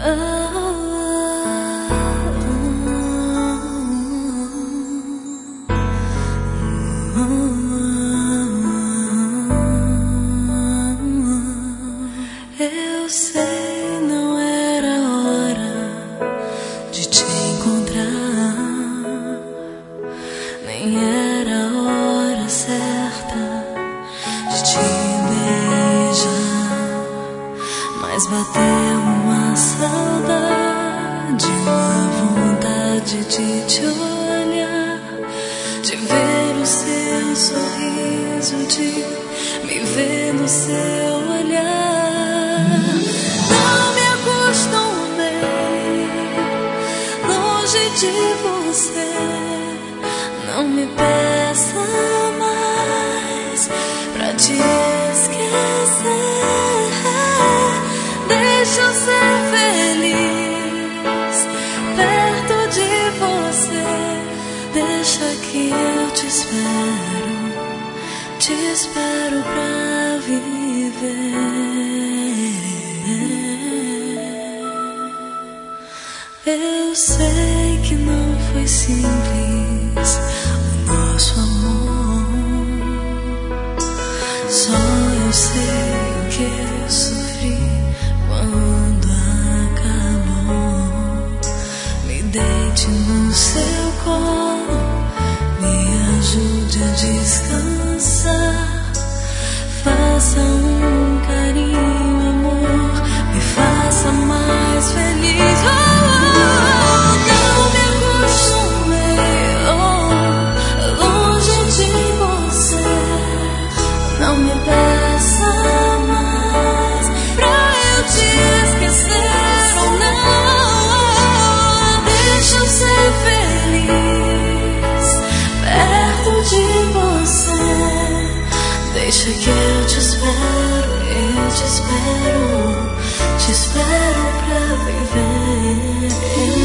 Eu sei, não era hora de te encontrar, nem era a hora certa de te beijar, mas bateu uma saudade, uma vontade de te olhar, de ver o seu sorriso, de me ver no seu olhar. Não me acostumei longe de você, não me peça mais pra te esquecer. Deixa eu ser feliz perto de você, deixa que eu te espero pra viver. Eu sei que não foi simples o nosso amor, só eu sei o que eu sofri quando acabou. Me deite no seu colo, me ajude a descansar, faça um carinho, amor, me faça mais feliz. Não me acostumei longe de você, não me peça mais pra eu te esquecer ou não. Deixa eu ser feliz perto de você, deixa que eu te espero pra viver.